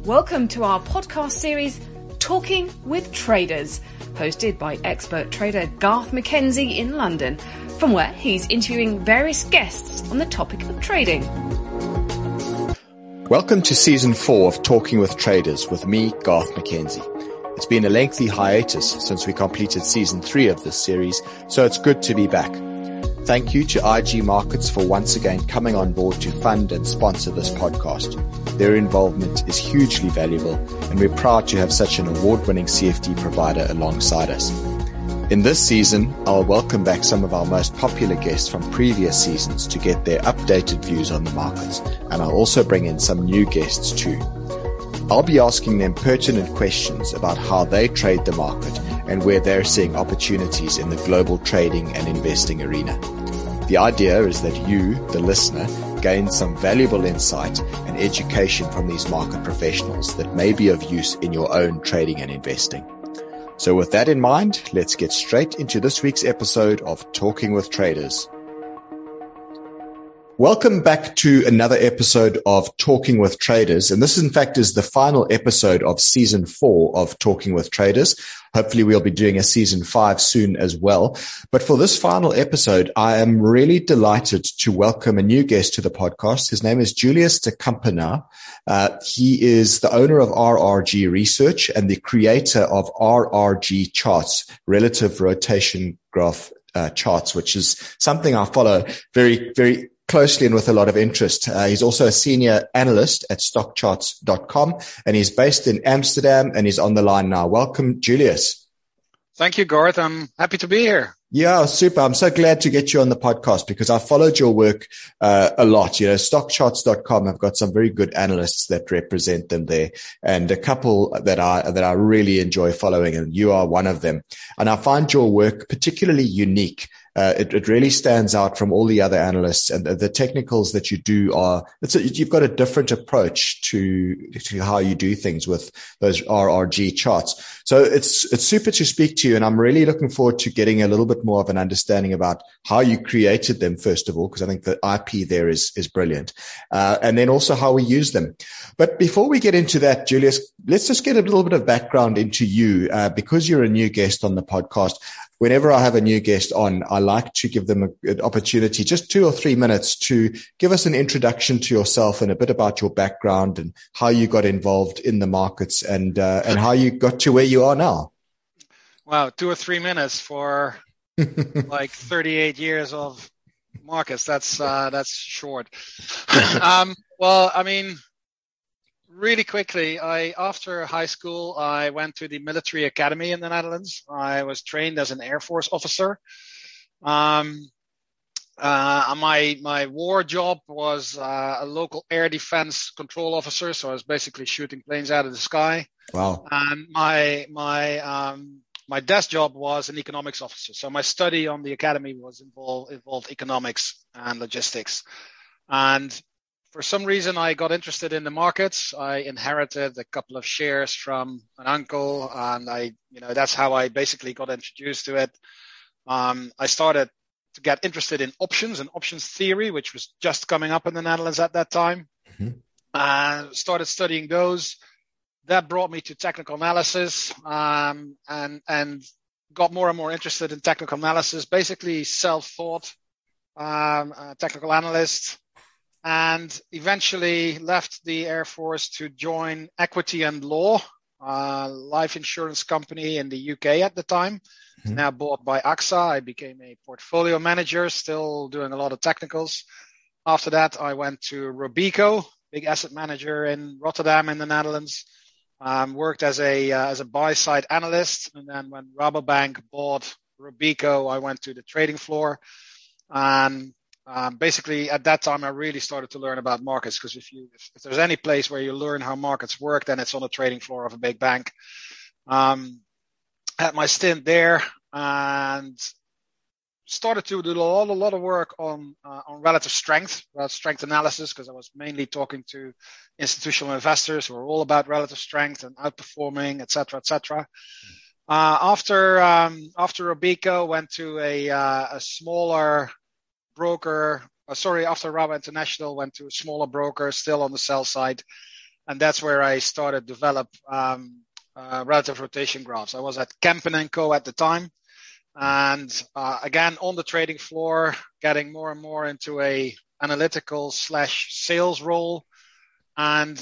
Welcome to our podcast series, Talking with Traders, hosted by expert trader Garth McKenzie in London, from where he's interviewing various guests on the topic of trading. Welcome to Season 4 of Talking with Traders with me, Garth McKenzie. It's been a lengthy hiatus since we completed Season 3 of this series, so it's good to be back. Thank you to IG Markets for once again coming on board to fund and sponsor this podcast. Their involvement is hugely valuable, and we're proud to have such an award-winning CFD provider alongside us. In this season, I'll welcome back some of our most popular guests from previous seasons to get their updated views on the markets, and I'll also bring in some new guests too. I'll be asking them pertinent questions about how they trade the market and where they're seeing opportunities in the global trading and investing arena. The idea is that you, the listener, gain some valuable insight and education from these market professionals that may be of use in your own trading and investing. So with that in mind, let's get straight into this week's episode of Talking with Traders. Welcome back to another episode of Talking with Traders. And this, in fact, is the final episode of Season 4 of Talking with Traders. Hopefully, we'll be doing a Season 5 soon as well. But for this final episode, I am really delighted to welcome a new guest to the podcast. His name is Julius de Campenaar. He is the owner of RRG Research and the creator of RRG Charts, Relative Rotation Graph Charts, which is something I follow very, very closely and with a lot of interest. He's also a senior analyst at stockcharts.com, and he's based in Amsterdam, and he's on the line now. Welcome, Julius. Thank you, Garth. I'm happy to be here. Yeah, super. I'm so glad to get you on the podcast because I followed your work a lot. You know, stockcharts.com have got some very good analysts that represent them there, and a couple that I really enjoy following, and you are one of them. And I find your work particularly unique. It really stands out from all the other analysts, and the technicals that you do you've got a different approach to how you do things with those RRG charts. So it's super to speak to you, and I'm really looking forward to getting a little bit more of an understanding about how you created them, first of all, because I think the IP there is brilliant. And then also how we use them. But before we get into that, Julius, let's just get a little bit of background into you, because you're a new guest on the podcast. Whenever I have a new guest on, I like to give them an opportunity, just 2 or 3 minutes, to give us an introduction to yourself and a bit about your background and how you got involved in the markets and how you got to where you are now. Wow, 2 or 3 minutes for like 38 years of markets. That's short. Well, I mean, really quickly, after high school, I went to the military academy in the Netherlands. I was trained as an Air Force officer. My war job was a local air defense control officer, so I was basically shooting planes out of the sky. Wow. And my desk job was an economics officer. So my study on the academy was involved economics and logistics. And for some reason, I got interested in the markets. I inherited a couple of shares from an uncle, and that's how I basically got introduced to it. I started to get interested in options and options theory, which was just coming up in the Netherlands at that time. Mm-hmm. Started studying those. That brought me to technical analysis, and got more and more interested in technical analysis, basically self-taught technical analyst. And eventually left the Air Force to join Equity and Law, life insurance company in the UK at the time. It's now bought by AXA. I became a portfolio manager, still doing a lot of technicals. After that, I went to Robeco, big asset manager in Rotterdam in the Netherlands. Worked as a buy-side analyst. And then when Rabobank bought Robeco, I went to the trading floor. Basically, at that time, I really started to learn about markets, because if there's any place where you learn how markets work, then it's on the trading floor of a big bank. Had my stint there and started to do a lot of work on relative strength analysis, because I was mainly talking to institutional investors who are all about relative strength and outperforming, et cetera, et cetera. After Robeco, went to a smaller broker. After Rabo International, went to a smaller broker, still on the sell side. And that's where I started develop relative rotation graphs. I was at Kempen & Co. at the time. And again, on the trading floor, getting more and more into a analytical / sales role. And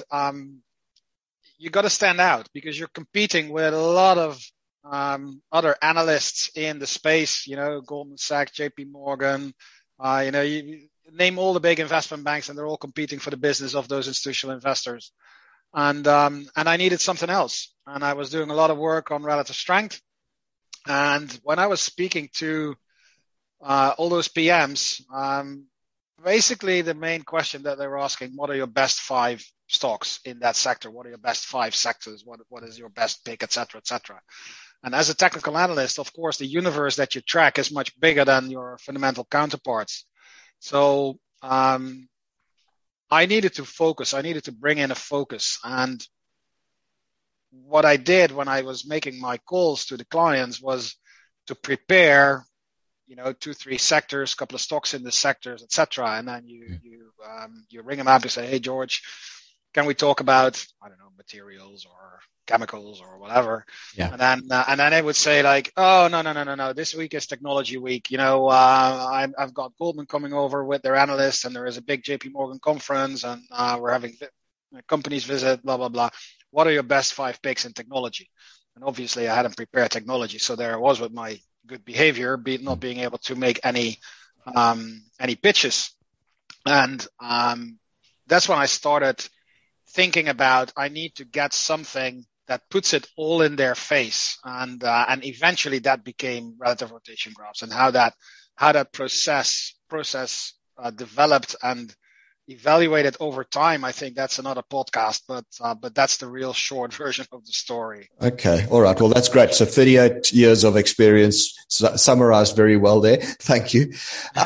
you got to stand out because you're competing with a lot of other analysts in the space, Goldman Sachs, JP Morgan, you name all the big investment banks, and they're all competing for the business of those institutional investors. And I needed something else. And I was doing a lot of work on relative strength. And when I was speaking to all those PMs, basically the main question that they were asking, what are your best 5 stocks in that sector? What are your best 5 sectors? What is your best pick, et cetera, et cetera. And as a technical analyst, of course, the universe that you track is much bigger than your fundamental counterparts. So I needed to focus. I needed to bring in a focus. And what I did when I was making my calls to the clients was to prepare, 2-3 sectors, a couple of stocks in the sectors, et cetera. And then you ring them up and say, hey, George, can we talk about, I don't know, materials or chemicals or whatever? Yeah. And then they would say like, oh, no. This week is technology week. I've got Goldman coming over with their analysts, and there is a big JP Morgan conference, and we're having companies visit, blah, blah, blah. What are your best 5 picks in technology? And obviously I hadn't prepared technology. So there I was with my good behavior, not being able to make any pitches. And that's when I started thinking about, I need to get something that puts it all in their face. And eventually that became relative rotation graphs, and how that process developed and evaluated over time. I think that's another podcast, but that's the real short version of the story. Okay. All right. Well, that's great. So 38 years of experience summarized very well there. Thank you.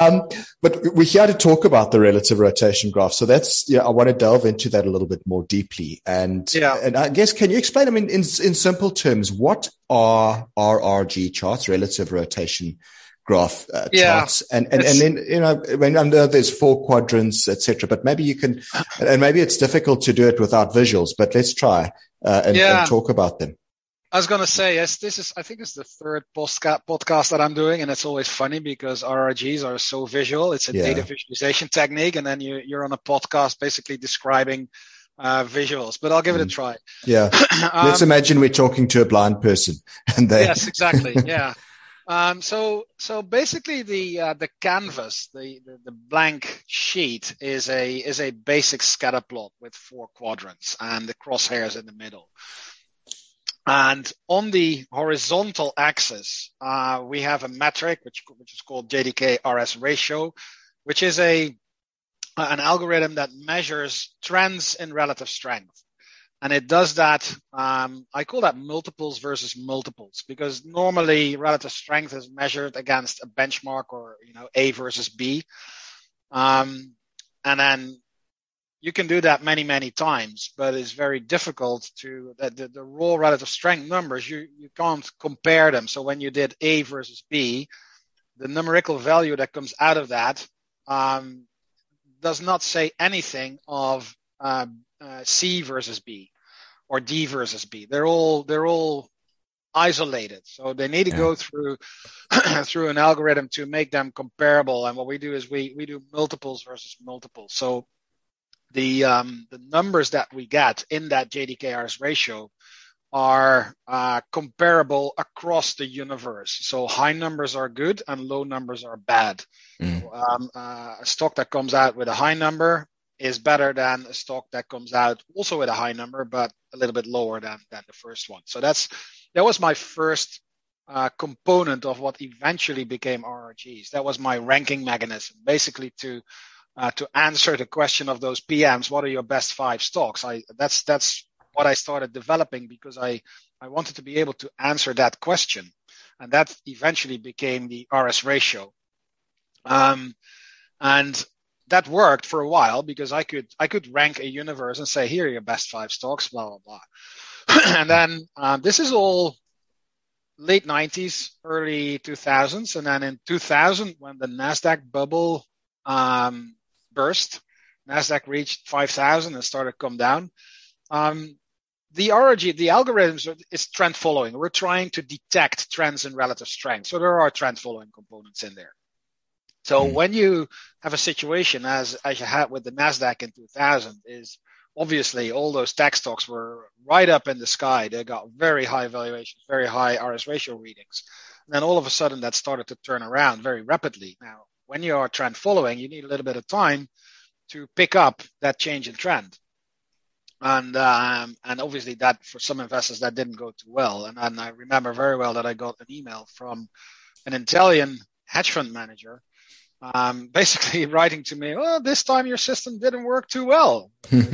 But we're here to talk about the relative rotation graph. So that's, I want to delve into that a little bit more deeply. And I guess, can you explain, in simple terms, what are RRG charts, relative rotation graph charts, and then I know there's 4 quadrants, etc. But maybe you can, and maybe it's difficult to do it without visuals. But let's try and talk about them. I was going to say, yes, I think it's the 3rd podcast that I'm doing, and it's always funny because RRGs are so visual. It's a data visualization technique, and then you're on a podcast basically describing visuals. But I'll give it a try. Yeah, let's imagine we're talking to a blind person, and yes, exactly, yeah. So basically the canvas, the blank sheet is a basic scatter plot with 4 quadrants and the crosshairs in the middle. And on the horizontal axis, we have a metric which is called JDK-RS ratio, which is an algorithm that measures trends in relative strength. And it does that, I call that multiples versus multiples, because normally relative strength is measured against a benchmark or, A versus B. And then you can do that many, many times, but it's very difficult the raw relative strength numbers, you can't compare them. So when you did A versus B, the numerical value that comes out of that, does not say anything of, C versus B or D versus B. They're all isolated. So they need to go through an algorithm to make them comparable. And what we do is we do multiples versus multiples. So the numbers that we get in that JDK-RS ratio are comparable across the universe. So high numbers are good and low numbers are bad. A stock that comes out with a high number is better than a stock that comes out also with a high number, but a little bit lower than the first one. So that was my first component of what eventually became RRGs. That was my ranking mechanism, basically to answer the question of those PMs. What are your best 5 stocks? That's what I started developing because I wanted to be able to answer that question, and that eventually became the RS ratio. And that worked for a while because I could rank a universe and say, here are your best 5 stocks, blah, blah, blah. And then this is all late 90s, early 2000s. And then in 2000, when the NASDAQ bubble burst, NASDAQ reached 5,000 and started to come down. the RRG, the algorithms is trend following. We're trying to detect trends in relative strength. So there are trend following components in there. So when you have a situation as you had with the NASDAQ in 2000, is obviously all those tech stocks were right up in the sky. They got very high valuations, very high RS ratio readings. And then all of a sudden that started to turn around very rapidly. Now, when you are trend following, you need a little bit of time to pick up that change in trend. And obviously that for some investors that didn't go too well. And I remember very well that I got an email from an Italian hedge fund manager, basically writing to me, "Oh, this time your system didn't work too well."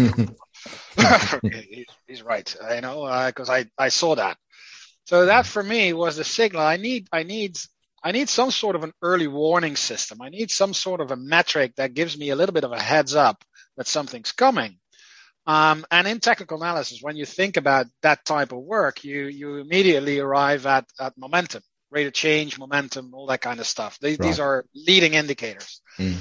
He's right, because I saw that. So that for me was the signal. I need some sort of an early warning system. I need some sort of a metric that gives me a little bit of a heads up that something's coming. And in technical analysis, when you think about that type of work, you immediately arrive at momentum, rate of change, momentum, all that kind of stuff. These are leading indicators.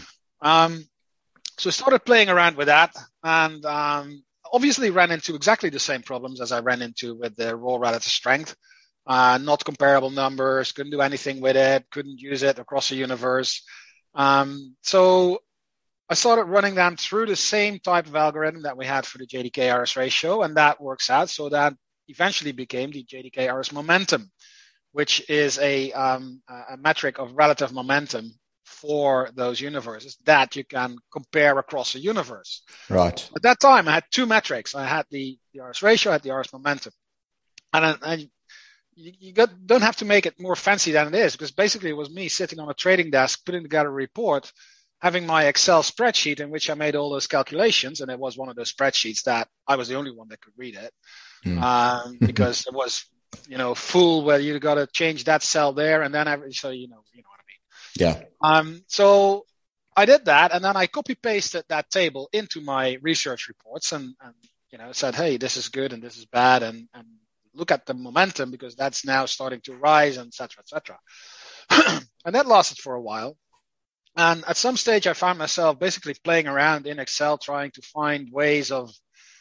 So I started playing around with that, and obviously ran into exactly the same problems as I ran into with the raw relative strength. Not comparable numbers, couldn't do anything with it, couldn't use it across the universe. So I started running them through the same type of algorithm that we had for the JDK RS ratio, and that works out. So that eventually became the JDK RS momentum, which is a metric of relative momentum for those universes that you can compare across a universe. Right. At that time, I had two metrics. I had the RS ratio, I had the RS momentum. And you don't have to make it more fancy than it is, because basically it was me sitting on a trading desk, putting together a report, having my Excel spreadsheet in which I made all those calculations. And it was one of those spreadsheets that I was the only one that could read it, because it was, full where you got to change that cell there. And then so you know what I mean? Yeah. So I did that, and then I copy pasted that table into my research reports and said, hey, this is good and this is bad. And look at the momentum, because that's now starting to rise, and et cetera, et cetera. And that lasted for a while. And at some stage, I found myself basically playing around in Excel, trying to find ways of,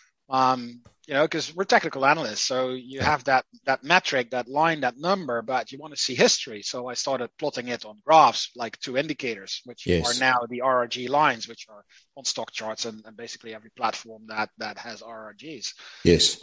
because we're technical analysts. So you have that metric, that line, that number, but you want to see history. So I started plotting it on graphs, like two indicators, which are now the RRG lines, which are on stock charts and basically every platform that has RRGs. Yes.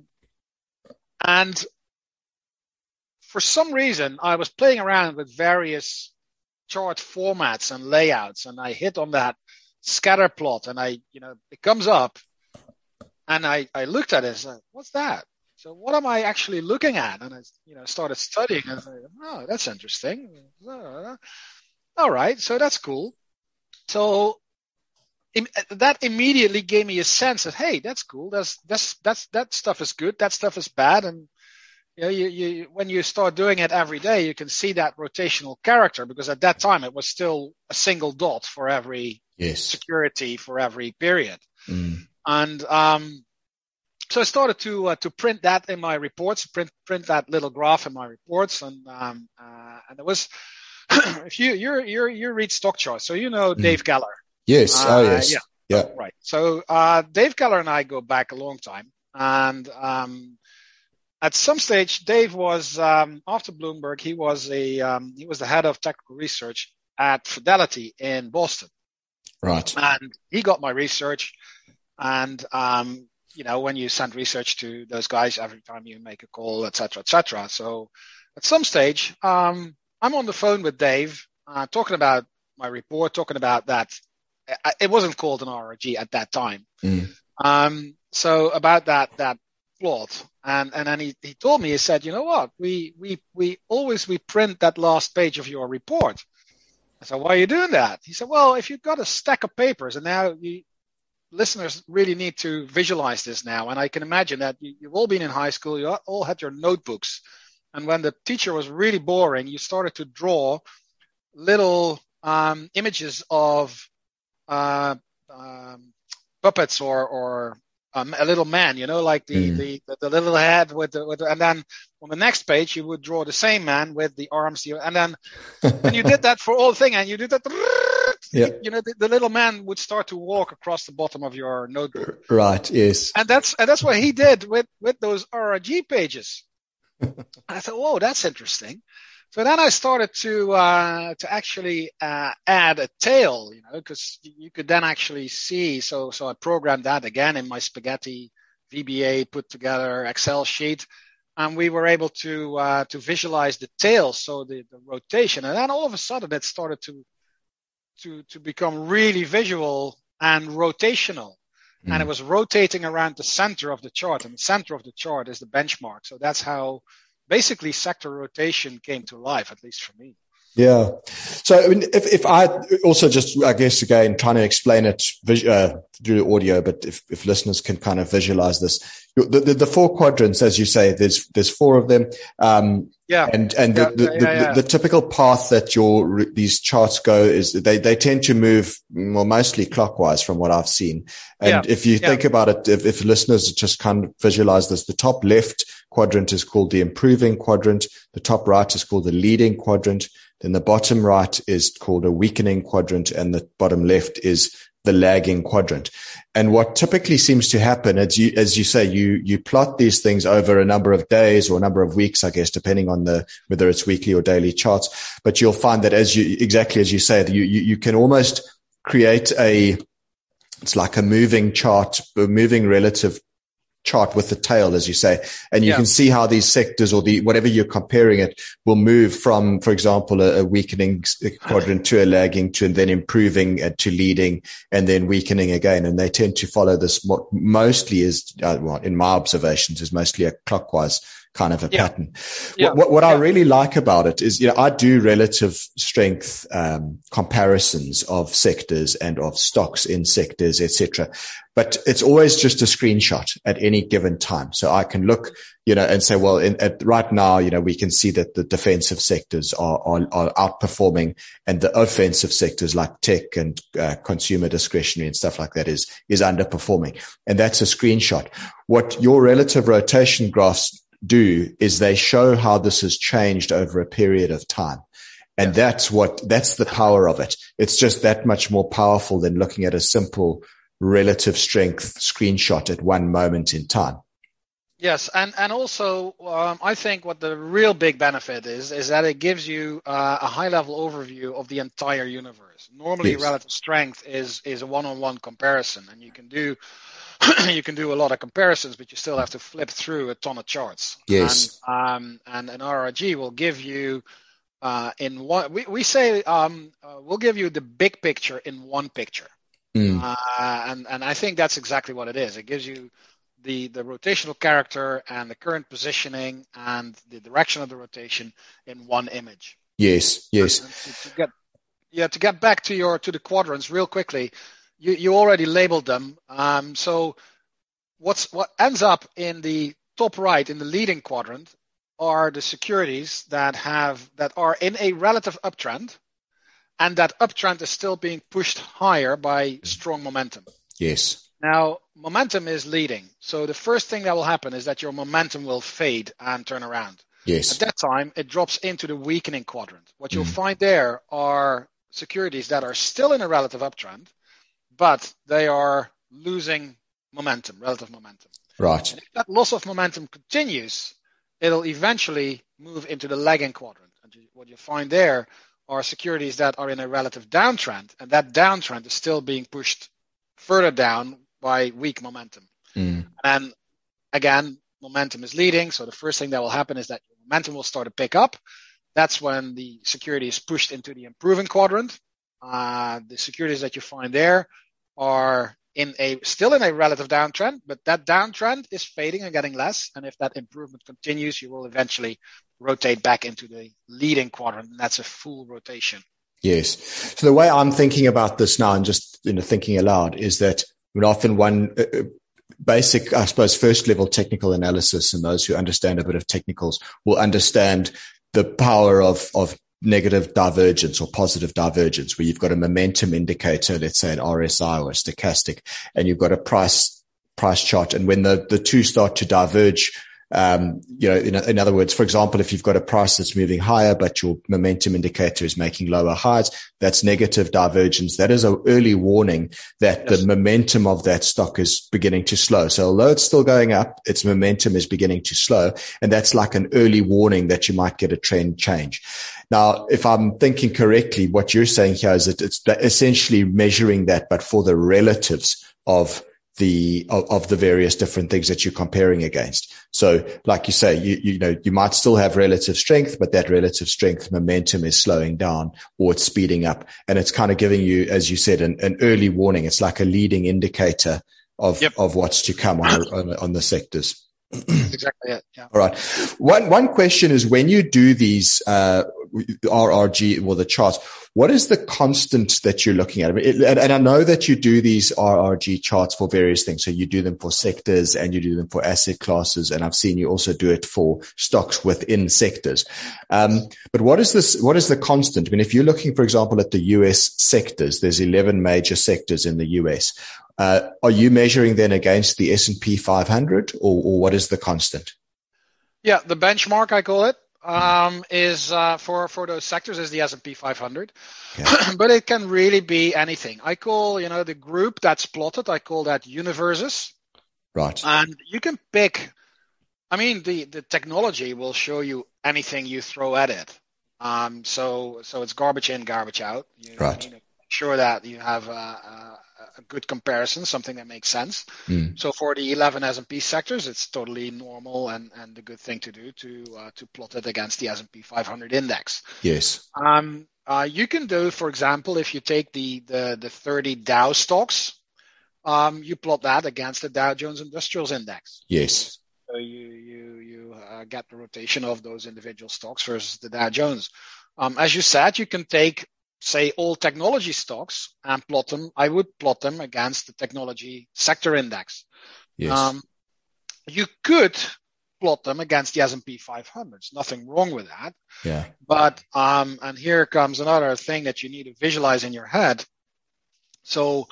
And for some reason, I was playing around with various chart formats and layouts, and I hit on that scatter plot, and it comes up, and I looked at it and said, what's that? So what am I actually looking at? And I started studying, and I said, oh, that's interesting. All right, so that's cool. So that immediately gave me a sense of, hey, that's cool. That stuff is good. That stuff is bad. And you when you start doing it every day, you can see that rotational character, because at that time it was still a single dot for every security for every period. And so I started to print that in my reports, print that little graph in my reports, and it was if you read stock charts, so Dave Keller. Yes. Yes. Yeah. Right. So Dave Keller and I go back a long time, and at some stage, Dave was after Bloomberg. He was the head of technical research at Fidelity in Boston. Right. And he got my research, and when you send research to those guys, every time you make a call, et cetera, et cetera. So at some stage, I'm on the phone with Dave, talking about my report, talking about that. It wasn't called an RRG at that time. So about that plot. And then he told me, he said, you know what, we print that last page of your report. I said, why are you doing that? He said, well, if you've got a stack of papers, and now listeners really need to visualize this now. And I can imagine that you've all been in high school, you all had your notebooks. And when the teacher was really boring, you started to draw little images of puppets or a little man, like the little head with and then on the next page you would draw the same man with the arms, and then and you did that for all thing, and you did that the little man would start to walk across the bottom of your notebook. Right. Yes. And that's what he did with those RRG pages. I thought, whoa, that's interesting. So then I started to actually add a tail, because you could then actually see. So I programmed that again in my spaghetti VBA put together Excel sheet, and we were able to visualize the tail, so the rotation. And then all of a sudden it started to become really visual and rotational. And it was rotating around the center of the chart, and the center of the chart is the benchmark. So that's how basically sector rotation came to life, at least for me. Yeah. So I mean, if I also just, I guess, again, trying to explain it through audio, but if listeners can kind of visualize this, the four quadrants, as you say, there's four of them. The typical path that these charts go is they tend to move mostly clockwise from what I've seen. And if you think about it, if listeners just kind of visualize this, the top left quadrant is called the improving quadrant. The top right is called the leading quadrant. Then the bottom right is called a weakening quadrant, and the bottom left is the lagging quadrant. And what typically seems to happen, as you say, you plot these things over a number of days or a number of weeks, I guess, depending on whether it's weekly or daily charts. But you'll find that exactly as you say, you can almost create it's like a moving chart, a moving relative chart with the tail, as you say, and you can see how these sectors or whatever you're comparing it will move from, for example, a weakening quadrant to a lagging to, and then improving to leading, and then weakening again. And they tend to follow this mostly in my observations is mostly a clockwise kind of a pattern. What I really like about it is, I do relative strength comparisons of sectors and of stocks in sectors, etc. But it's always just a screenshot at any given time. So I can look, and say, well, right now, we can see that the defensive sectors are outperforming, and the offensive sectors like tech and consumer discretionary and stuff like that is underperforming. And that's a screenshot. What your relative rotation graphs do is they show how this has changed over a period of time. And that's the power of it. It's just that much more powerful than looking at a simple relative strength screenshot at one moment in time. Yes. And also, I think what the real big benefit is that it gives you a high level overview of the entire universe. Normally relative strength is a one-on-one comparison, and you can do a lot of comparisons, but you still have to flip through a ton of charts. Yes. And an RRG will give you we'll give you the big picture in one picture. And I think that's exactly what it is. It gives you the rotational character and the current positioning and the direction of the rotation in one image. Yes. To get back to the quadrants real quickly. You already labeled them. So what ends up in the top right in the leading quadrant are the securities that are in a relative uptrend, and that uptrend is still being pushed higher by strong momentum. Yes. Now, momentum is leading. So the first thing that will happen is that your momentum will fade and turn around. Yes. At that time, it drops into the weakening quadrant. What you'll find there are securities that are still in a relative uptrend, but they are losing relative momentum. Right. And if that loss of momentum continues, it'll eventually move into the lagging quadrant. And what you find there are securities that are in a relative downtrend, and that downtrend is still being pushed further down by weak momentum. And again, momentum is leading, so the first thing that will happen is that your momentum will start to pick up. That's when the security is pushed into the improving quadrant. The securities that you find there are still in a relative downtrend, but that downtrend is fading and getting less. And if that improvement continues, you will eventually rotate back into the leading quadrant, and that's a full rotation. Yes. So the way I'm thinking about this now, and just thinking aloud, is that often one basic, I suppose, first level technical analysis, and those who understand a bit of technicals will understand the power of negative divergence or positive divergence, where you've got a momentum indicator, let's say an RSI or a stochastic, and you've got a price chart. And when the two start to diverge In other words, for example, if you've got a price that's moving higher, but your momentum indicator is making lower highs, that's negative divergence. That is an early warning that the momentum of that stock is beginning to slow. So although it's still going up, its momentum is beginning to slow. And that's like an early warning that you might get a trend change. Now, if I'm thinking correctly, what you're saying here is that it's essentially measuring that, but for the relatives of the various different things that you're comparing against. So like you say, you might still have relative strength, but that relative strength momentum is slowing down or it's speeding up. And it's kind of giving you, as you said, an early warning. It's like a leading indicator of what's to come on the sectors. Exactly it. Yeah. All right. One question is, when you do these RRG or the charts, what is the constant that you're looking at? And I know that you do these RRG charts for various things. So you do them for sectors and you do them for asset classes. And I've seen you also do it for stocks within sectors. But what is the constant? I mean, if you're looking, for example, at the US sectors, there's 11 major sectors in the US. Are you measuring then against the S&P 500 or what is the constant? Yeah, the benchmark, I call it, is for those sectors is the S&P 500. Okay. But it can really be anything. I call, the group that's plotted, I call that universes. Right. And you can pick, the technology will show you anything you throw at it. So it's garbage in, garbage out. Right. Make sure that you have a good comparison, something that makes sense. So for the 11 S&P sectors, it's totally normal and the good thing to do to plot it against the S&P 500 index. Yes. You can do, for example, if you take the 30 Dow stocks, you plot that against the Dow Jones Industrials Index. Yes. So you get the rotation of those individual stocks versus the Dow Jones. As you said, you can take, say, all technology stocks and plot them. I would plot them against the technology sector index. Yes. You could plot them against the S&P 500. There's nothing wrong with that. Yeah. But, and here comes another thing that you need to visualize in your head. So,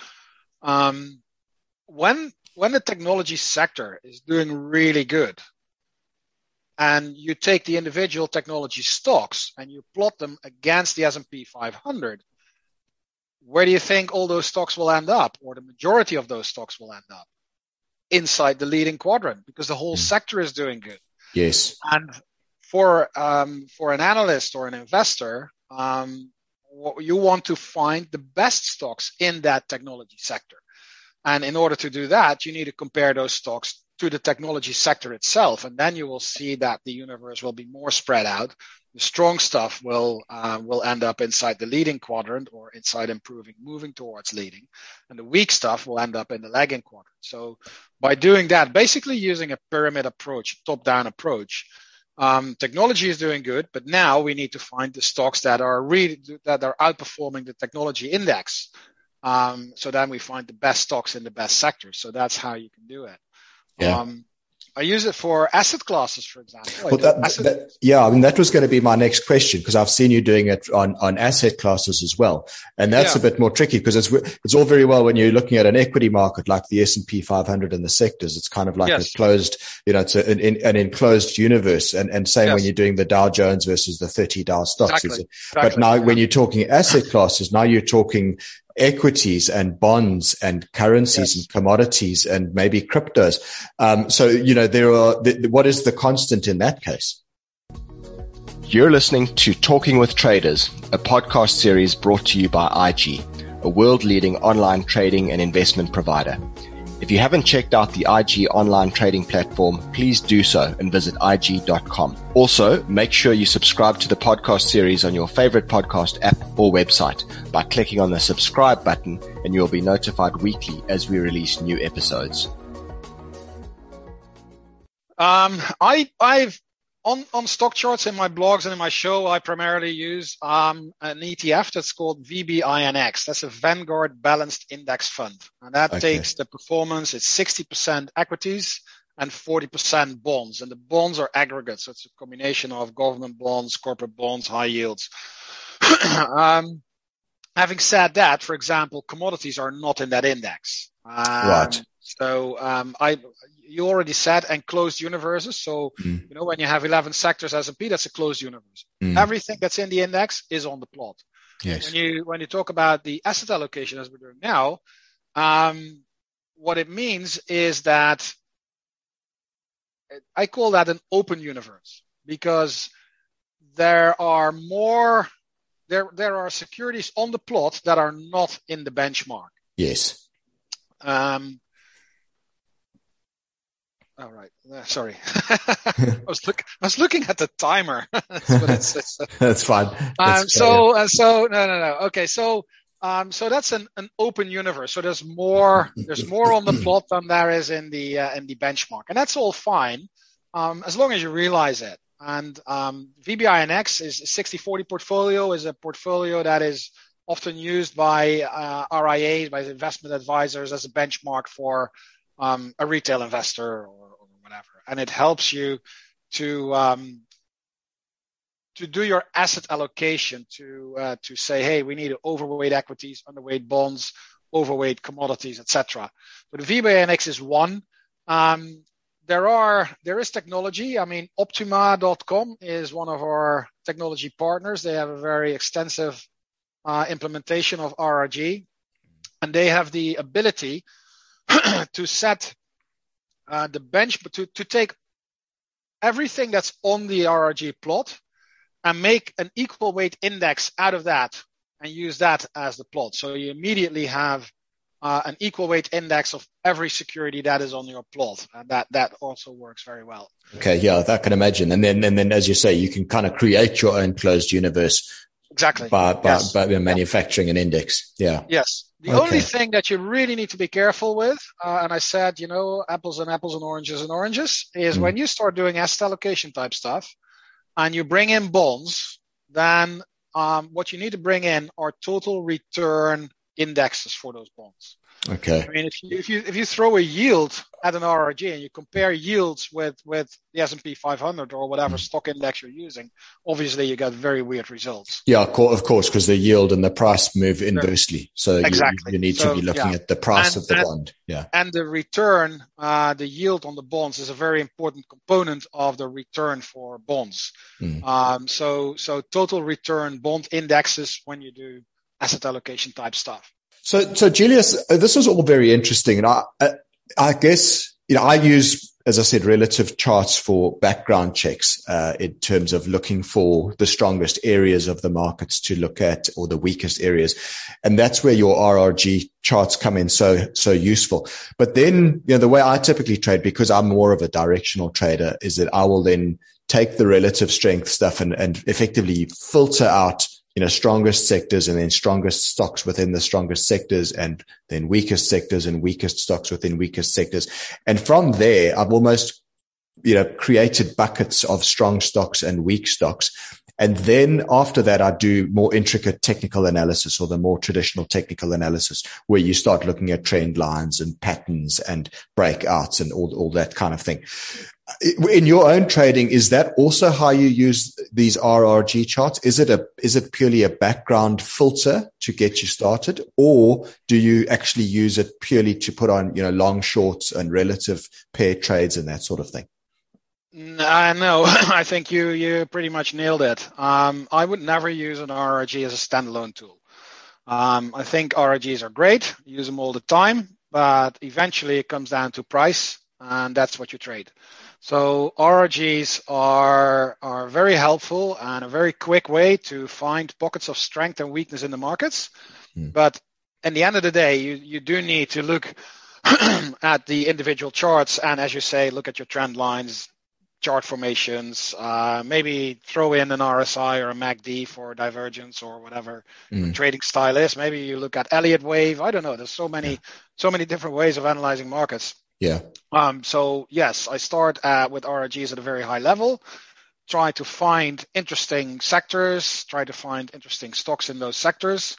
when the technology sector is doing really good, and you take the individual technology stocks and you plot them against the S&P 500, where do you think all those stocks will end up, or the majority of those stocks will end up? Inside the leading quadrant, because the whole sector is doing good. Yes. And for an analyst or an investor, you want to find the best stocks in that technology sector. And in order to do that, you need to compare those stocks to the technology sector itself. And then you will see that the universe will be more spread out. The strong stuff will end up inside the leading quadrant or inside improving, moving towards leading. And the weak stuff will end up in the lagging quadrant. So by doing that, basically using a pyramid approach, a top-down approach, technology is doing good, but now we need to find the stocks that are outperforming the technology index. So then we find the best stocks in the best sectors. So that's how you can do it. Yeah. I use it for asset classes, for example. That was going to be my next question, because I've seen you doing it on asset classes as well. And that's a bit more tricky, because it's all very well when you're looking at an equity market like the S&P 500 and the sectors. It's kind of like a closed, it's an enclosed universe. And same when you're doing the Dow Jones versus the 30 Dow stocks. Exactly. But now when you're talking asset classes, now you're talking equities and bonds and currencies and commodities and maybe cryptos. What is the constant in that case? You're listening to Talking with Traders, a podcast series brought to you by IG, a world-leading online trading and investment provider. If you haven't checked out the IG online trading platform, please do so and visit IG.com. Also, make sure you subscribe to the podcast series on your favorite podcast app or website by clicking on the subscribe button, and you'll be notified weekly as we release new episodes. On stock charts in my blogs and in my show, I primarily use an ETF that's called VBINX. That's a Vanguard Balanced Index Fund. And that takes the performance, it's 60% equities and 40% bonds. And the bonds are aggregates. So it's a combination of government bonds, corporate bonds, high yields. Having said that, for example, commodities are not in that index. Right. So you already said enclosed universes. So when you have 11 sectors S&P, that's a closed universe. Everything that's in the index is on the plot. Yes. When you talk about the asset allocation as we're doing now, what it means is that I call that an open universe, because there are securities on the plot that are not in the benchmark. Yes. All right. Sorry. I was looking at the timer. That's fine. No. Okay. So that's an open universe. So there's more on the plot than there is in the benchmark. And that's all fine. As long as you realize it. And, VBINX is a 60-40 portfolio, is a portfolio that is often used by, RIAs, by investment advisors as a benchmark for, a retail investor or whatever. And it helps you to do your asset allocation to say, hey, we need to overweight equities, underweight bonds, overweight commodities, etc. But the VBINX is one. There is technology. I mean, Optima.com is one of our technology partners. They have a very extensive implementation of RRG, and they have the ability to set the bench, to take everything that's on the RRG plot and make an equal weight index out of that and use that as the plot. So you immediately have an equal weight index of every security that is on your plot. And that also works very well. Okay. Yeah, I can imagine. And then, as you say, you can kind of create your own closed universe. Exactly. By manufacturing an index. Yeah. Yes. The only thing that you really need to be careful with, and I said, apples and apples and oranges, is when you start doing asset allocation type stuff and you bring in bonds, then what you need to bring in are total return indexes for those bonds. Okay. I mean, if you throw a yield at an RRG and you compare yields with the S&P 500 or whatever stock index you're using, obviously you get very weird results. Yeah, of course, because the yield and the price move inversely. So exactly. you need to be looking at the price of the bond. Yeah. And the return, the yield on the bonds is a very important component of the return for bonds. So total return bond indexes when you do asset allocation type stuff. So Julius, this was all very interesting. And I guess, I use, as I said, relative charts for background checks, in terms of looking for the strongest areas of the markets to look at, or the weakest areas. And that's where your RRG charts come in so useful. But then, the way I typically trade, because I'm more of a directional trader, is that I will then take the relative strength stuff and effectively filter out strongest sectors, and then strongest stocks within the strongest sectors, and then weakest sectors and weakest stocks within weakest sectors. And from there, I've almost, created buckets of strong stocks and weak stocks. And then after that, I do more intricate technical analysis, or the more traditional technical analysis, where you start looking at trend lines and patterns and breakouts and all that kind of thing. In your own trading, is that also how you use these RRG charts? Is it purely a background filter to get you started, or do you actually use it purely to put on, long shorts and relative pair trades and that sort of thing? No, I think you pretty much nailed it. I would never use an RRG as a standalone tool. I think RRGs are great, use them all the time, but eventually it comes down to price, and that's what you trade. So RRGs are very helpful and a very quick way to find pockets of strength and weakness in the markets. But at the end of the day, you do need to look at the individual charts, and as you say, look at your trend lines, chart formations, maybe throw in an RSI or a MACD for divergence or whatever your trading style is. Maybe you look at Elliott wave. I don't know. There's so many different ways of analyzing markets. Yeah. So yes, I start with RRGs at a very high level, try to find interesting sectors, try to find interesting stocks in those sectors,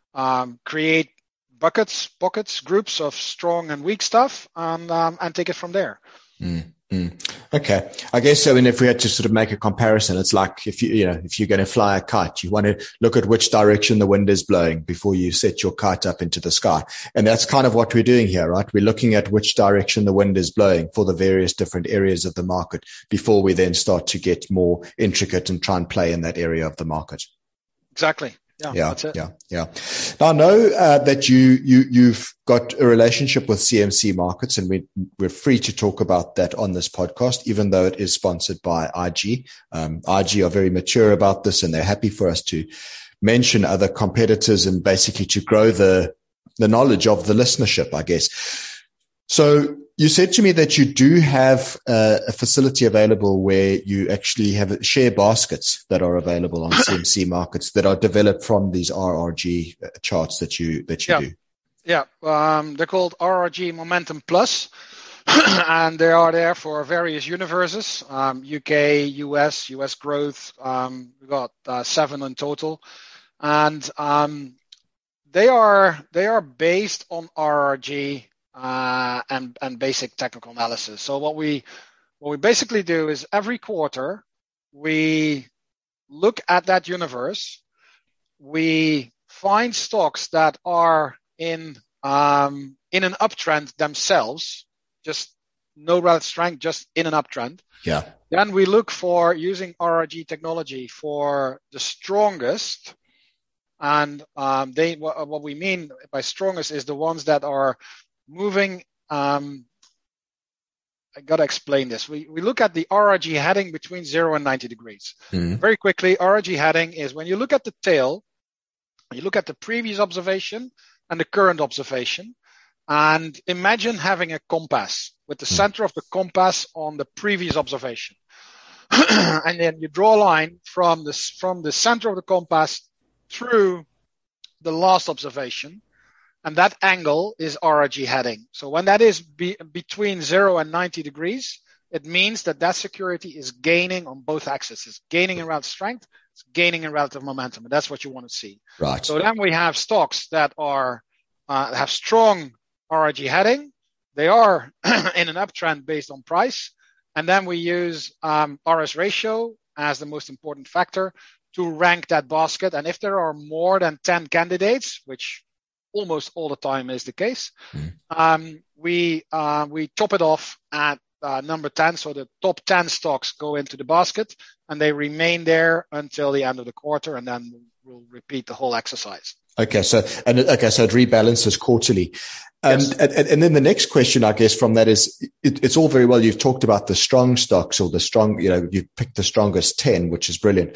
create buckets, pockets, groups of strong and weak stuff, and take it from there. Okay. I guess, I mean, if we had to sort of make a comparison, it's like if you're going to fly a kite, you want to look at which direction the wind is blowing before you set your kite up into the sky. And that's kind of what we're doing here, right? We're looking at which direction the wind is blowing for the various different areas of the market before we then start to get more intricate and try and play in that area of the market. Exactly. Yeah, that's it. Yeah. Now I know that you've got a relationship with CMC Markets, and we're free to talk about that on this podcast, even though it is sponsored by IG. IG are very mature about this, and they're happy for us to mention other competitors and basically to grow the knowledge of the listenership, I guess. So you said to me that you do have a facility available where you actually have share baskets that are available on CMC Markets that are developed from these RRG charts that you do. Yeah, they're called RRG Momentum Plus, and they are there for various universes: UK, US growth. We've got 7 in total, and they are based on RRG. And basic technical analysis. So what we basically do is every quarter we look at that universe. We find stocks that are in an uptrend themselves, just no relative strength, just in an uptrend. Yeah. Then we look for using RRG technology for the strongest. And what we mean by strongest is the ones that are moving. I got to explain this. We look at the RRG heading between 0 and 90 degrees. Very quickly, RRG heading is when you look at the tail, you look at the previous observation and the current observation, and imagine having a compass with the center of the compass on the previous observation. And then you draw a line from the center of the compass through the last observation. And that angle is RRG heading. So when that is between 0 and 90 degrees, it means that security is gaining on both axes. It's gaining in relative strength, it's gaining in relative momentum. And that's what you want to see. Right. So then we have stocks that are have strong RRG heading. They are in an uptrend based on price. And then we use RS ratio as the most important factor to rank that basket. And if there are more than 10 candidates, which almost all the time is the case, we top it off at number 10. So the top 10 stocks go into the basket and they remain there until the end of the quarter, and then we'll repeat the whole exercise. Okay. So it rebalances quarterly. Yes. And then the next question, I guess, from that is, it's all very well. You've talked about the strong stocks or you've picked the strongest 10, which is brilliant.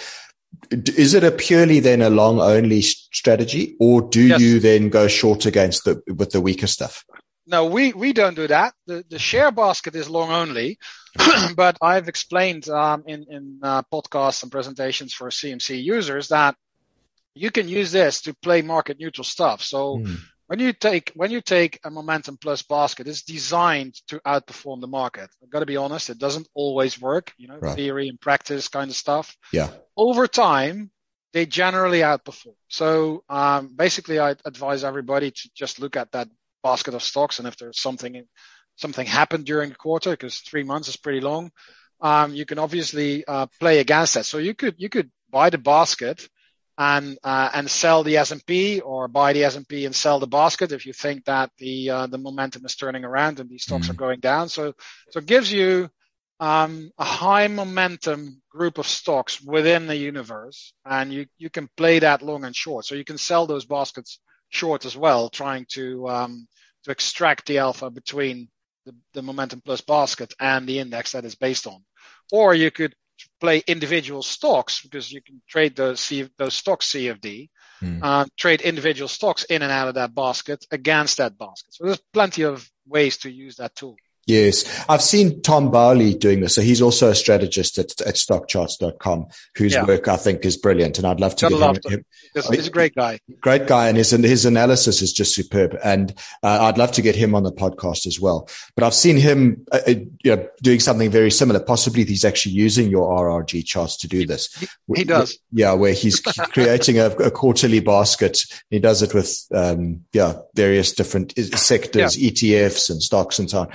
Is it purely then a long only strategy, or do you then go short with the weaker stuff? No, we don't do that. The share basket is long only, but I've explained in podcasts and presentations for CMC users that you can use this to play market neutral stuff. So when you take a Momentum Plus basket, it's designed to outperform the market. I've got to be honest, it doesn't always work, right. Theory and practice kind of stuff. Yeah. Over time, they generally outperform. So basically, I advise everybody to just look at that basket of stocks, and if there's something happened during the quarter, because 3 months is pretty long, you can obviously play against that. So you could buy the basket and sell the S&P, or buy the S&P and sell the basket if you think that the momentum is turning around and these stocks are going down. So it gives you a high momentum group of stocks within the universe, and you can play that long and short. So you can sell those baskets short as well, trying to extract the alpha between the Momentum Plus basket and the index that is based on. Or you could play individual stocks, because you can trade those stocks CFD, trade individual stocks in and out of that basket against that basket. So there's plenty of ways to use that tool. Yes. I've seen Tom Bowley doing this. So he's also a strategist at stockcharts.com, whose work I think is brilliant. And I'd love to get him. He's a great guy. Great guy. And his analysis is just superb. And I'd love to get him on the podcast as well. But I've seen him doing something very similar. Possibly he's actually using your RRG charts to do this. He does. Yeah, where he's creating a quarterly basket. He does it with various different sectors, ETFs and stocks and so on. Exactly.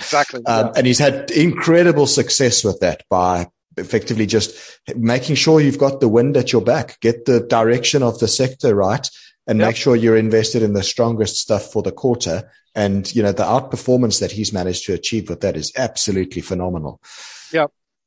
And he's had incredible success with that by effectively just making sure you've got the wind at your back, get the direction of the sector right, and make sure you're invested in the strongest stuff for the quarter. And, the outperformance that he's managed to achieve with that is absolutely phenomenal. Yeah.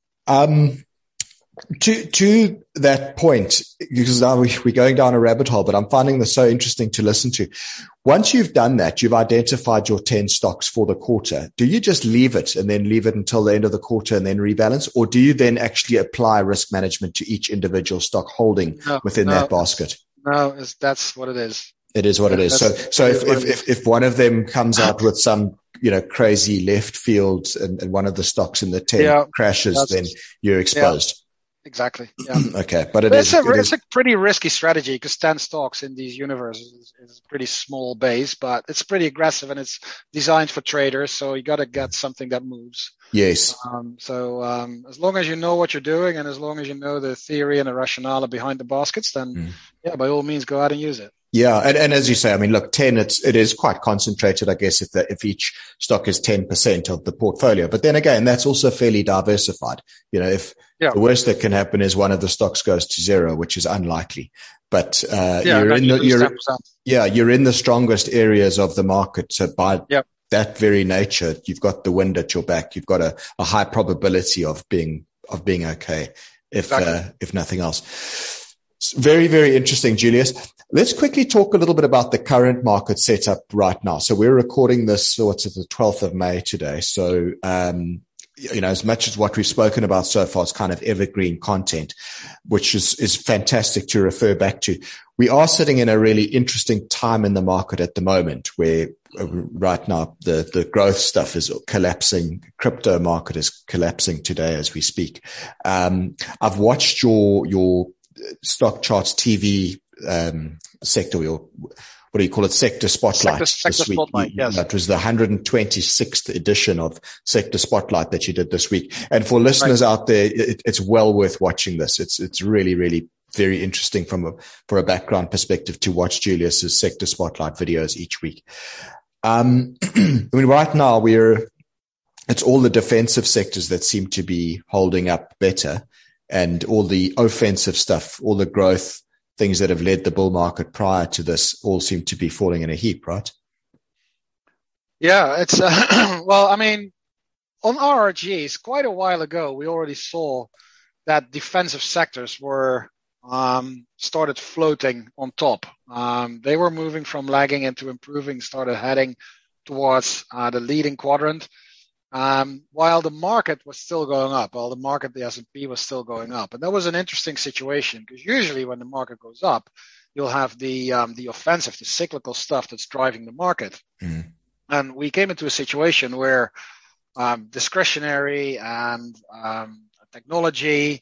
To that point, because now we're going down a rabbit hole, but I'm finding this so interesting to listen to. Once you've done that, you've identified your 10 stocks for the quarter. Do you just leave it and then leave it until the end of the quarter and then rebalance? Or do you then actually apply risk management to each individual stock holding within that basket? No, that's what it is. It is what it is. So if one of them comes out with some, crazy left field and one of the stocks in the 10 crashes, then you're exposed. Yeah. Exactly. Yeah. Okay. But it's a pretty risky strategy because 10 stocks in these universes is a pretty small base, but it's pretty aggressive and it's designed for traders. So you got to get something that moves. Yes. As long as you know what you're doing and as long as you know the theory and the rationale behind the baskets, then by all means, go out and use it. Yeah. And as you say, I mean, look, 10, it is quite concentrated, I guess, if each stock is 10% of the portfolio. But then again, that's also fairly diversified. The worst that can happen is one of the stocks goes to zero, which is unlikely. But, you're in the strongest areas of the market. So by that very nature, you've got the wind at your back. You've got a high probability of being okay, if nothing else. It's very, very interesting, Julius. Let's quickly talk a little bit about the current market setup right now. So we're recording this, what's it, the 12th of May today. So, as much as what we've spoken about so far is kind of evergreen content, which is fantastic to refer back to. We are sitting in a really interesting time in the market at the moment where right now the growth stuff is collapsing. Crypto market is collapsing today as we speak. I've watched your Stock Charts TV sector, or what do you call it? Sector Spotlight. Sector Spotlight, yes. That was the 126th edition of Sector Spotlight that you did this week. And for listeners out there, it's well worth watching this. It's really, really very interesting for a background perspective to watch Julius's Sector Spotlight videos each week. I mean, right now it's all the defensive sectors that seem to be holding up better. And all the offensive stuff, all the growth things that have led the bull market prior to this all seem to be falling in a heap, right? Yeah, it's, well, I mean, on RRGs, quite a while ago, we already saw that defensive sectors were started floating on top. They were moving from lagging into improving, started heading towards the leading quadrant. While the market was still going up, the S&P was still going up. And that was an interesting situation because usually when the market goes up, you'll have the offensive, the cyclical stuff that's driving the market. Mm. And we came into a situation where discretionary and technology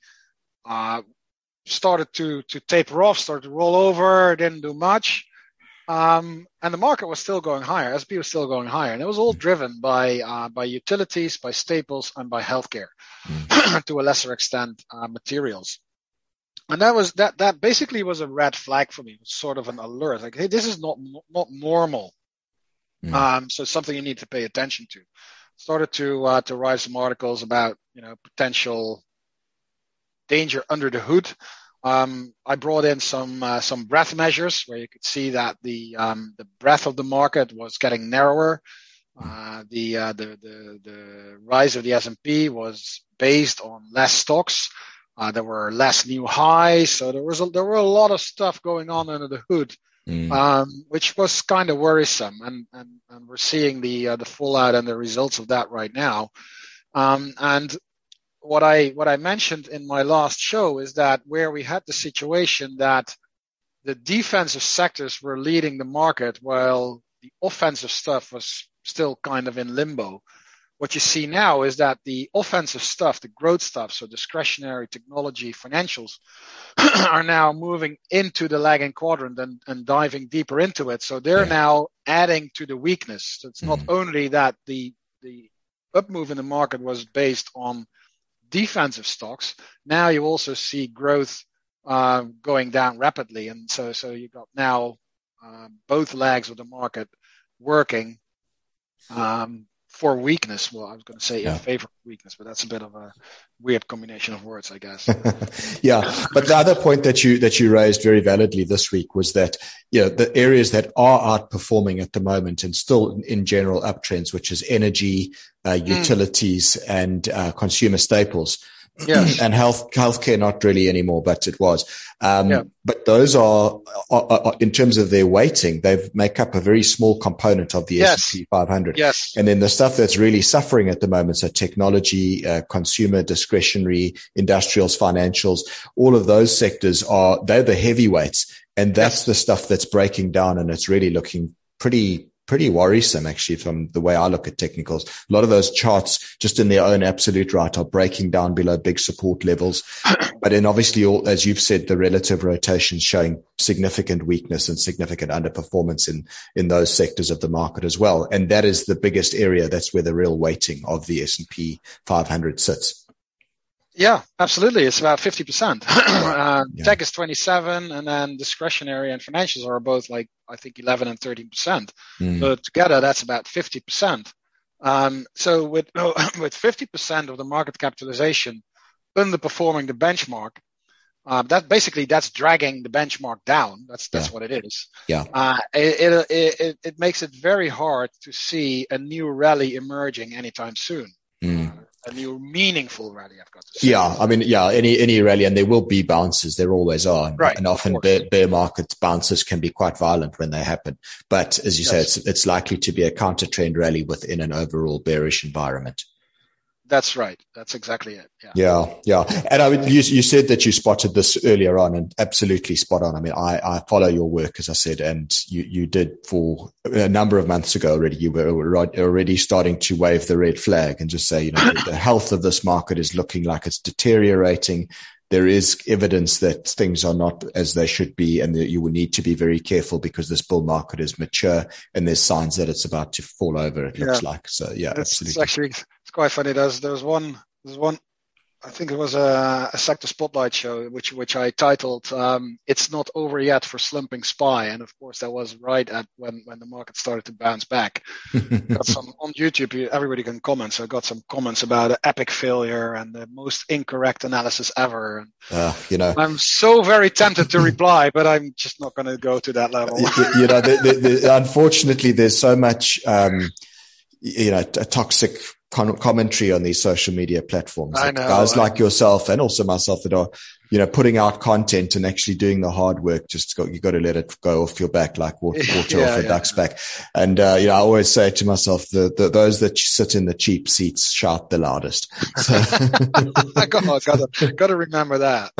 started to taper off, started to roll over, didn't do much. And the market was still going higher. S&P was still going higher, and it was all driven by utilities, by staples, and by healthcare, to a lesser extent, materials. And that basically was a red flag for me. It was sort of an alert, like, hey, this is not normal. So it's something you need to pay attention to. Started to write some articles about potential danger under the hood. I brought in some breadth measures where you could see that the breadth of the market was getting narrower. The rise of the S&P was based on less stocks. There were less new highs, so there were a lot of stuff going on under the hood, which was kind of worrisome. And we're seeing the fallout and the results of that right now. And what I mentioned in my last show is that where we had the situation that the defensive sectors were leading the market while the offensive stuff was still kind of in limbo. What you see now is that the offensive stuff, the growth stuff, so discretionary, technology, financials, are now moving into the lagging quadrant and diving deeper into it. So they're now adding to the weakness. So it's not only that the up move in the market was based on defensive stocks. Now you also see growth going down rapidly, and so you've got now both legs of the market working for for weakness. Well, I was going to say in favor of weakness, but that's a bit of a weird combination of words, I guess. Yeah. But the other point that you raised very validly this week was that, the areas that are outperforming at the moment and still in general uptrends, which is energy, utilities and consumer staples. Yes. And healthcare, not really anymore, but it was. But those are in terms of their weighting, they make up a very small component of the S&P 500. Yes. And then the stuff that's really suffering at the moment, so technology, consumer discretionary, industrials, financials, all of those sectors they're the heavyweights. And that's the stuff that's breaking down, and it's really looking pretty worrisome, actually, from the way I look at technicals. A lot of those charts, just in their own absolute right, are breaking down below big support levels. But then obviously, as you've said, the relative rotation showing significant weakness and significant underperformance in those sectors of the market as well. And that is the biggest area. That's where the real weighting of the S&P 500 sits. Yeah, absolutely. It's about 50%. Tech is 27%, and then discretionary and financials are both like, I think 11 and 13%. So together, that's about 50%. So with 50% of the market capitalization underperforming the benchmark, that's dragging the benchmark down. That's what it is. Yeah. It makes it very hard to see a new rally emerging anytime soon. A new meaningful rally, I've got to say. Yeah, I mean, any rally, and there will be bounces. There always are. Right. And often bear market bounces can be quite violent when they happen. But as you say, it's likely to be a counter trend rally within an overall bearish environment. That's right. That's exactly it. Yeah. And you said that you spotted this earlier on, and absolutely spot on. I mean, I follow your work, as I said, and you did for a number of months ago already. You were already starting to wave the red flag and just say, the health of this market is looking like it's deteriorating. There is evidence that things are not as they should be, and that you will need to be very careful because this bull market is mature and there's signs that it's about to fall over, it looks like. So absolutely. It's quite funny. There's one, I think it was a sector spotlight show, which I titled, "It's Not Over Yet for Slumping SPY." And of course that was right at when the market started to bounce back. Got some on YouTube, everybody can comment. So I got some comments about an epic failure and the most incorrect analysis ever. I'm so very tempted to reply, but I'm just not going to go to that level. Unfortunately, there's so much, toxic commentary on these social media platforms. I know, guys like yourself and also myself that are, putting out content and actually doing the hard work. You got to let it go off your back like water off a duck's back. And, I always say to myself, those that sit in the cheap seats shout the loudest. So I got to remember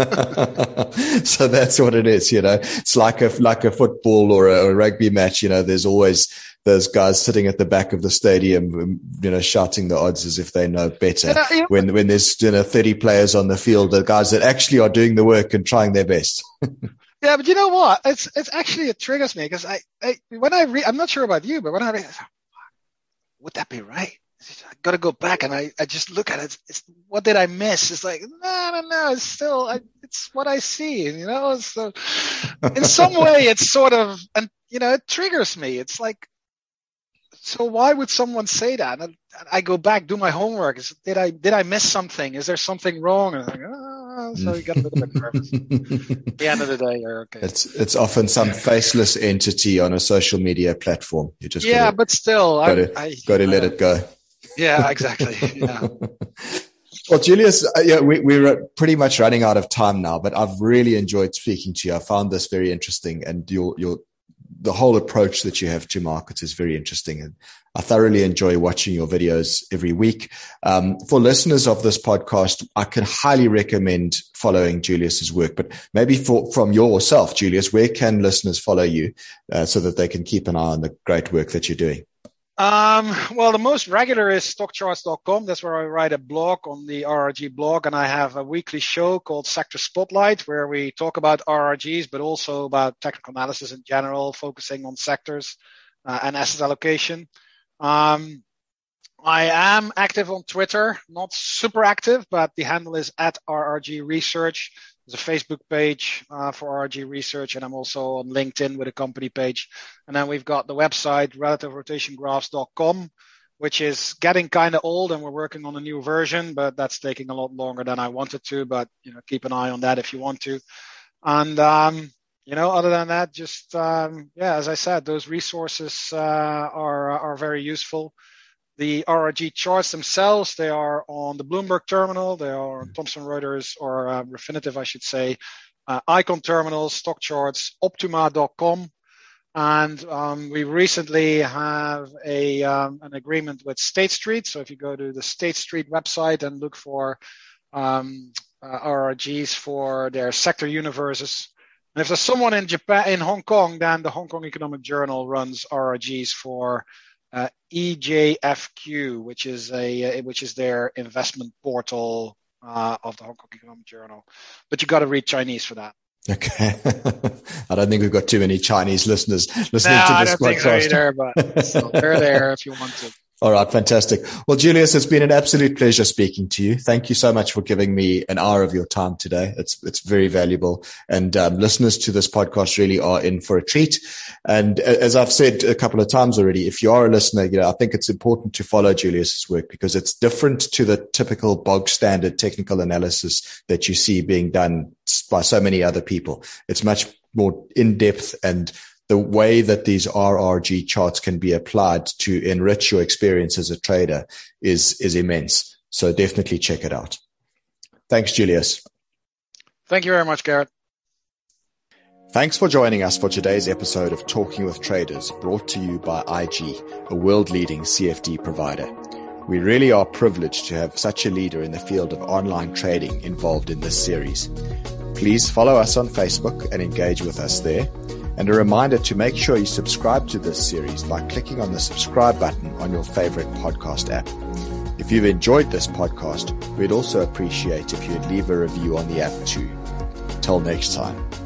that. So that's what it is. It's like a football or a rugby match. There's always those guys sitting at the back of the stadium, shouting the odds as if they know better. When there's 30 players on the field, the guys that actually are doing the work and trying their best. Yeah, but you know what? It's actually, it triggers me because when I read, I'm not sure about you, but when I read, would that be right? I got to go back and I just look at it. It's what did I miss? It's like, no, it's still, it's what I see, So in some way, it's sort of, and it triggers me. It's like, so why would someone say that? And I go back, do my homework. Did I miss something? Is there something wrong? And I'm like, so you get a little bit nervous. At the end of the day, you're okay. It's often some faceless entity on a social media platform. You just but still, got to let it go. Yeah, exactly. Yeah. Well, Julius, we're pretty much running out of time now, but I've really enjoyed speaking to you. I found this very interesting, and the whole approach that you have to markets is very interesting. And I thoroughly enjoy watching your videos every week. For listeners of this podcast, I can highly recommend following Julius's work, but maybe from yourself, Julius, where can listeners follow you so that they can keep an eye on the great work that you're doing? Well, the most regular is stockcharts.com. That's where I write a blog on the RRG blog, and I have a weekly show called Sector Spotlight where we talk about RRGs, but also about technical analysis in general, focusing on sectors and asset allocation. I am active on Twitter, not super active, but the handle is @RRG Research. There's a Facebook page for RRG Research, and I'm also on LinkedIn with a company page. And then we've got the website, relativerotationgraphs.com, which is getting kind of old, and we're working on a new version, but that's taking a lot longer than I wanted to. But keep an eye on that if you want to. And other than that, just as I said, those resources are very useful. The RRG charts themselves, they are on the Bloomberg terminal, they are on Thomson Reuters or Refinitiv, I should say, Icon terminals, stock charts, Optima.com. And we recently have an agreement with State Street. So if you go to the State Street website and look for RRGs for their sector universes, and if there's someone in Hong Kong, then the Hong Kong Economic Journal runs RRGs for EJFQ, which is their investment portal of the Hong Kong Economic Journal. But you got to read Chinese for that. Okay. I don't think we've got too many Chinese listeners listening to this podcast. I don't think so either, but so they're there if you want to. All right, fantastic. Well, Julius, it's been an absolute pleasure speaking to you. Thank you so much for giving me an hour of your time today. It's very valuable. And listeners to this podcast really are in for a treat. And as I've said a couple of times already, if you are a listener, I think it's important to follow Julius's work because it's different to the typical bog standard technical analysis that you see being done by so many other people. It's much more in-depth, and the way that these RRG charts can be applied to enrich your experience as a trader is immense. So definitely check it out. Thanks, Julius. Thank you very much, Garrett. Thanks for joining us for today's episode of Talking with Traders, brought to you by IG, a world-leading CFD provider. We really are privileged to have such a leader in the field of online trading involved in this series. Please follow us on Facebook and engage with us there. And a reminder to make sure you subscribe to this series by clicking on the subscribe button on your favorite podcast app. If you've enjoyed this podcast, we'd also appreciate if you'd leave a review on the app too. Till next time.